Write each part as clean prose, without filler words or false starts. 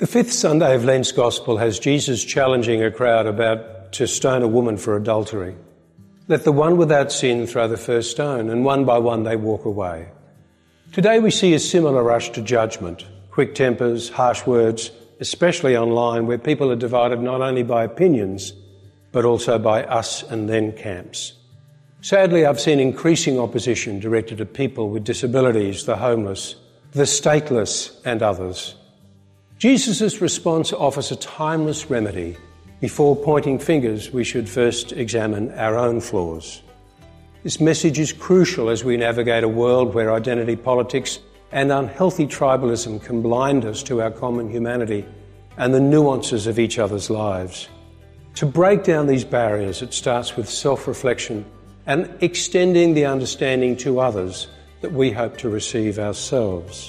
The fifth Sunday of Lent's Gospel has Jesus challenging a crowd about to stone a woman for adultery. Let the one without sin throw the first stone, and one by one they walk away. Today we see a similar rush to judgment, quick tempers, harsh words, especially online where people are divided not only by opinions, but also by us and them camps. Sadly, I've seen increasing opposition directed at people with disabilities, the homeless, the stateless and others. Jesus' response offers a timeless remedy. Before pointing fingers, we should first examine our own flaws. This message is crucial as we navigate a world where identity politics and unhealthy tribalism can blind us to our common humanity and the nuances of each other's lives. To break down these barriers, it starts with self-reflection and extending the understanding to others that we hope to receive ourselves.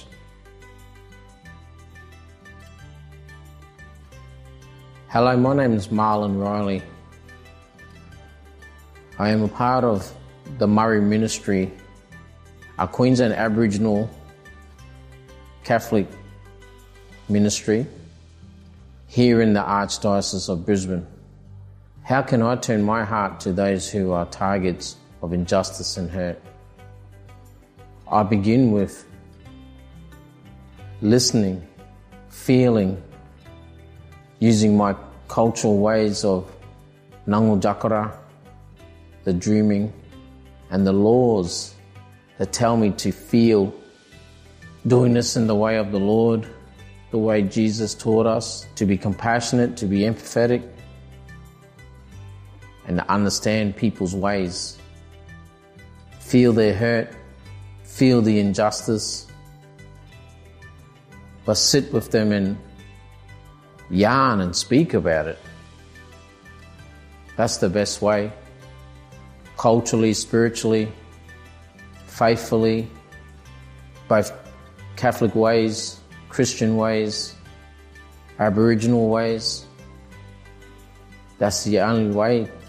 Hello, my name is Marlon Riley. I am a part of the Murray Ministry, a Queensland Aboriginal Catholic ministry here in the Archdiocese of Brisbane. How can I turn my heart to those who are targets of injustice and hurt? I begin with listening, feeling, using my cultural ways of Nangu Jakara, the dreaming, and the laws that tell me to feel, doing this in the way of the Lord, the way Jesus taught us, to be compassionate, to be empathetic, and to understand people's ways. Feel their hurt, feel the injustice, but sit with them and yarn and speak about it. That's the best way. Culturally, spiritually, faithfully, both Catholic ways, Christian ways, Aboriginal ways. That's the only way